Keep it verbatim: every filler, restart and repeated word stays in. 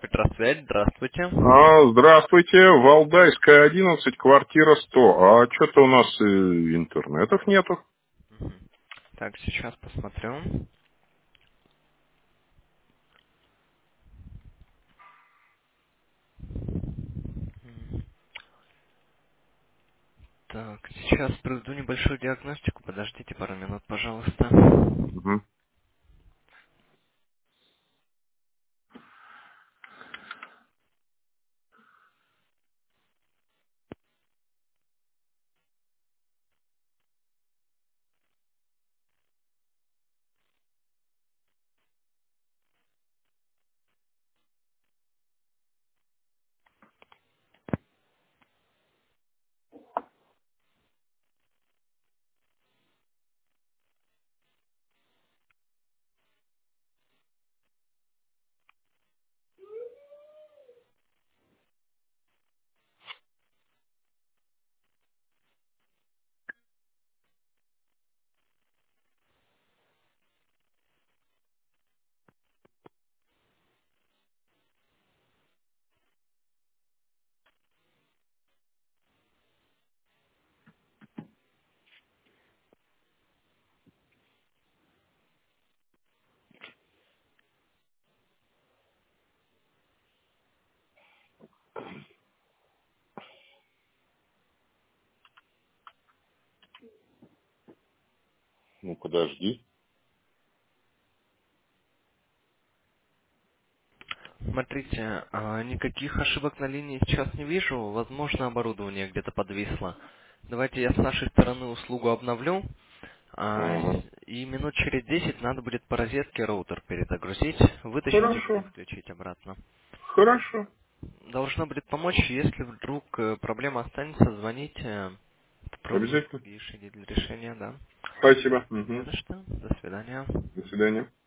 Петросвязь, здравствуйте. А, здравствуйте, Валдайская, одиннадцать, квартира сто. А что-то у нас э, интернетов нету. Мгм. Так, сейчас посмотрю. М, Так, сейчас проведу небольшую диагностику. Подождите пару минут, пожалуйста. Мгм. Ну, подожди. Смотрите, а, никаких ошибок на линии сейчас не вижу. Возможно, оборудование где-то подвисло. Давайте я с нашей стороны услугу обновлю. а, Ага. с- И минут через десять надо будет по розетке роутер перезагрузить, вытащить оттуда и Хорошо, включить обратно. хорошо. Должно будет помочь, если вдруг э, проблема останется, звоните, попробуем Обязательно. другие шаги для решения, да. Спасибо. Не Мгм. за что. До свидания. До свидания.